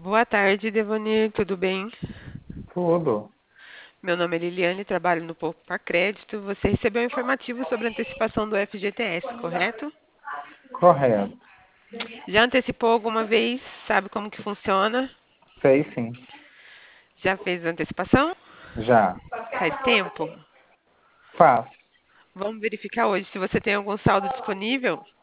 Boa tarde, Devonir, tudo bem? Tudo. Meu nome é Liliane, trabalho no Poupa Crédito. Você recebeu um informativo sobre a antecipação do FGTS, correto? Correto. Já antecipou alguma vez? Sabe como que funciona? Sei sim. Já fez a antecipação? Já. Faz tempo? Faz. Vamos verificar hoje se você tem algum saldo disponível?